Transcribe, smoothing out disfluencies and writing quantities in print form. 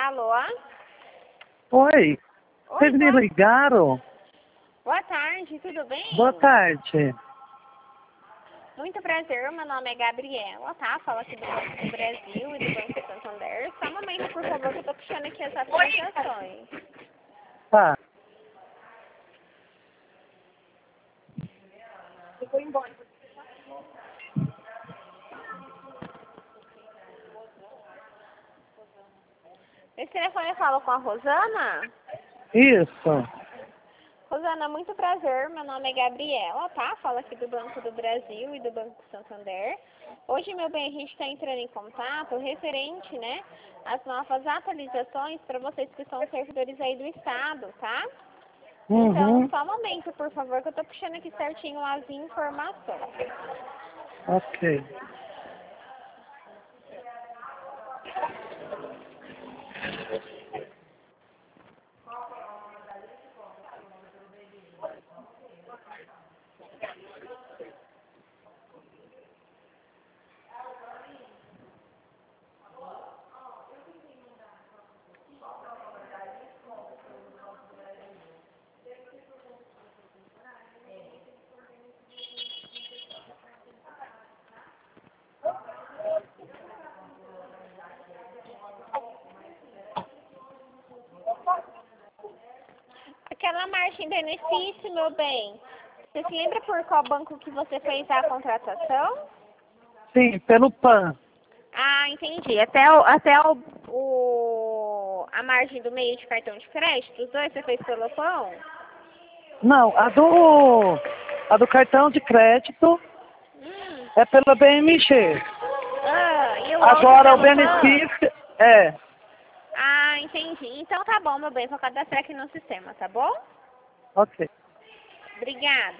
Alô? Oi, Oi, vocês me ligaram? boa tarde, tudo bem? Boa tarde. Muito prazer, meu nome é Gabriela, tá? Fala aqui do Banco do Brasil e do Banco Santander. Só um momento, por favor, que eu tô puxando aqui as atualizações. Tá. Esse telefone eu falo com a Rosana? Isso. Rosana, muito prazer, meu nome é Gabriela, tá? Fala aqui do Banco do Brasil e do Banco Santander. Hoje, meu bem, a gente está entrando em contato referente, né, às novas atualizações para vocês que são servidores aí do Estado, tá? Então, só um momento, por favor, que eu tô puxando aqui certinho as informações. Ok. Aquela margem de benefício, meu bem, você se lembra por qual banco que você fez a contratação? Sim, pelo PAN. Ah, entendi. A margem do meio de cartão de crédito, os dois você fez pelo pão? Não, a do cartão de crédito é pela BMG. E o outro Agora o pelo PAN? benefício é. Ah, entendi. Então tá bom, meu bem, vou cadastrar aqui no sistema, tá bom? Ok. Obrigada.